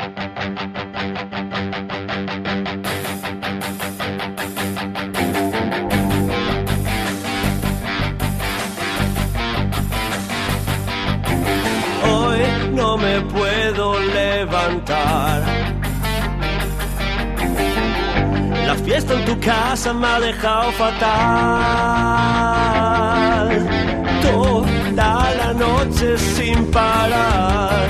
Hoy no me puedo levantar. La fiesta en tu casa me ha dejado fatal. Toda la noche sin parar,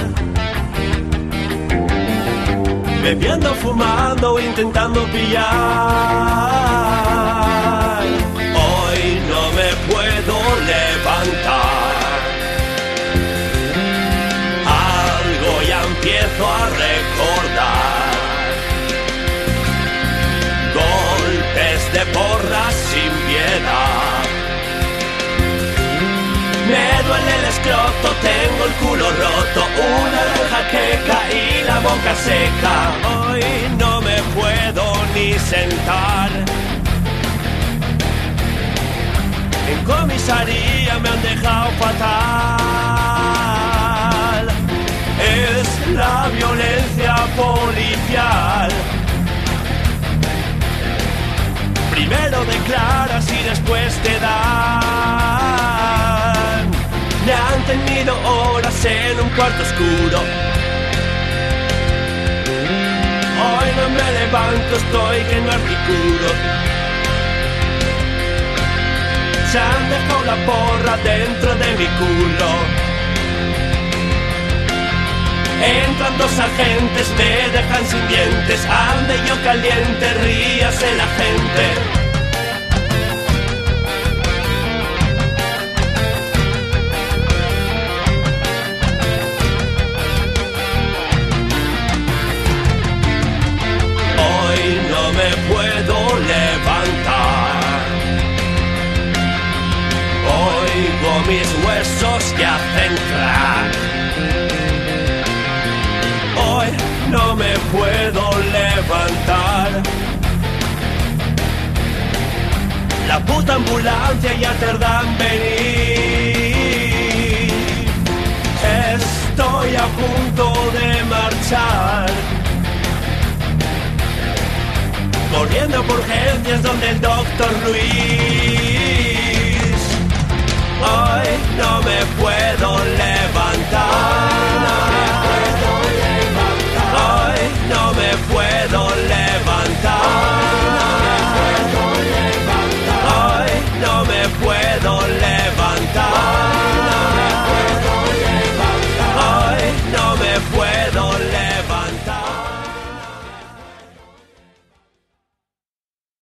bebiendo, fumando, intentando pillar. Hoy no me puedo levantar. Algo ya empiezo a recordar. Golpes de porra sin piedad. Me duele el escroto, tengo el culo roto, una oreja queca y la boca seca. Hoy no me puedo ni sentar. En comisaría me han dejado fatal. Es la violencia policial. Primero declaras y después te dan. Me han tenido horas en un cuarto oscuro. Hoy no me levanto, estoy que no articulo. Se han dejado la porra dentro de mi culo. Entran dos agentes, me dejan sin dientes. Ande yo caliente, ríase la gente. Hoy no me puedo levantar. Oigo mis huesos que hacen crack. Hoy no me puedo levantar. La puta ambulancia ya tarda en venir. Estoy a punto de marchar, corriendo por urgencias donde el doctor Luis